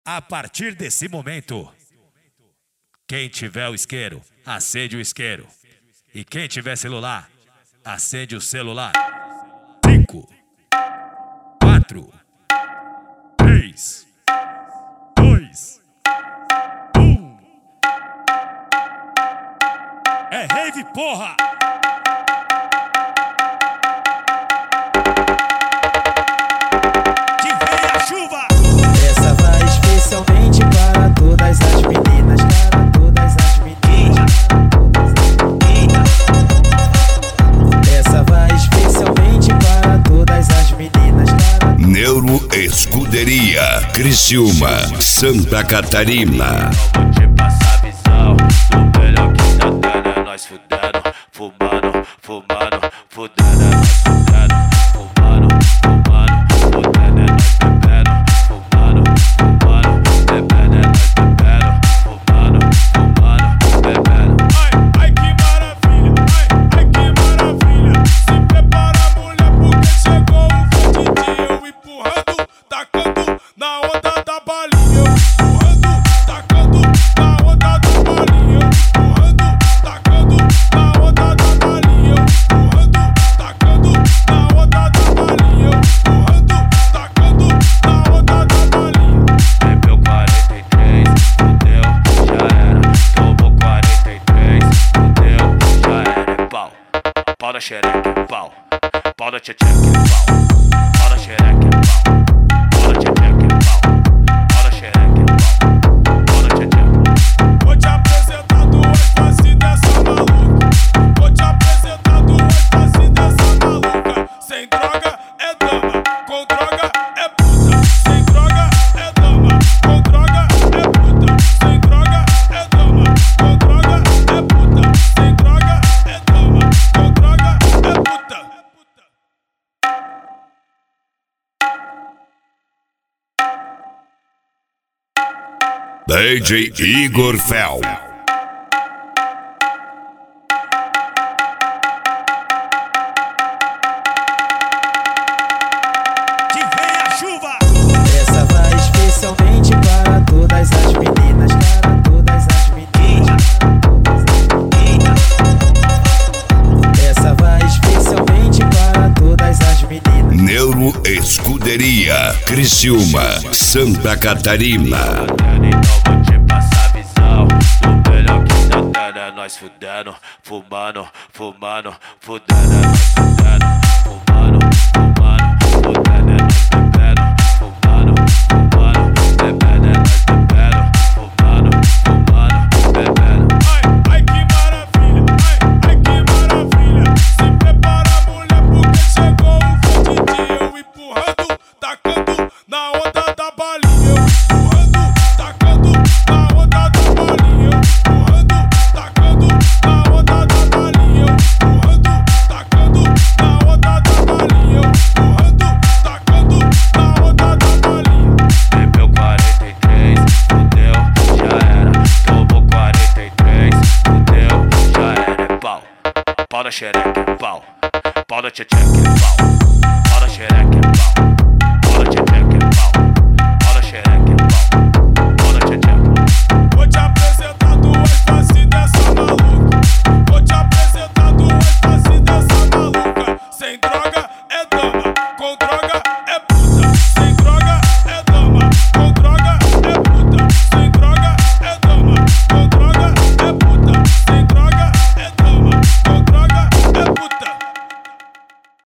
A partir desse momento, quem tiver o isqueiro, acende o isqueiro. E quem tiver celular, acende o celular. 5, 4, 3, 2, 1. É rave, porra! Que vem a chuva! Essa vai especialmente para todas as meninas, para todas as meninas. Essa vai especialmente para todas as meninas. Neuro Escuderia, Criciúma, Santa Catarina. Vou te passar a visão do melhor que tá tendo. É nós fudendo, fumando, fumando, fudendo. É nós fudendo, fumando, fumando, fudendo. É nós bebendo, fumando, fumando, bebendo. É nós bebendo, fumando, fumando, bebendo. Ai que maravilha, ai que maravilha. Se prepara, mulher, porque chegou o fim. Eu empurrando, tacando na onda da balinha. Eu empurrando, tacando na onda da balinha. Eu empurrando, tacando na onda da balinha. Eu empurrando, tacando na onda da balinha. Eu empurrando, tacando na onda da balinha. Bebeu 43, fudeu, já era. Tomou 43, fudeu, já era. É pau, pau da xereca, é pau. Pau da tcheteca, é pau. Pau da xereca, é pau. Pau da tcheteca, é pau. Pau da xereca, é pau. Pau da tcheteca. Vou te apresentar duas faces dessa maluca. Vou te apresentar duas faces dessa maluca. Sem droga é dama, com droga é puta. Sem droga é dama, com droga é puta. Sem droga é dama, com droga é puta. Sem droga é dama, com droga é puta. DJ Igor Fel. Que vem a chuva! Essa vai especialmente para todas as meninas, para todas as meninas. Essa vai especialmente para todas as meninas. Neuro Escuderia, Criciúma, Santa Catarina. Então vou te passar a visão do melhor que tá tendo. É nós fudendo, fumando, fumando, fudendo. É nós fudendo, fumando, fumando, fudendo. É nós bebendo, fumando, fumando, bebendo. É nós bebendo, fumando, fumando, bebendo. Ai que maravilha, ai que maravilha. Se prepara, mulher, porque chegou o fim. Eu empurrando, tacando na onda da balinha. Eu empurrando, tacando na onda da balinha. Eu empurrando, tacando na onda da balinha. Eu empurrando, tacando na onda da balinha. Eu empurrando, tacando na onda da balinha. Bebeu 43, fudeu, já era. Tomou 43, fudeu, já era. É pau, pau da xereca, é pau. Pau da tcheteca, é pau. Pau da xereca, é pau.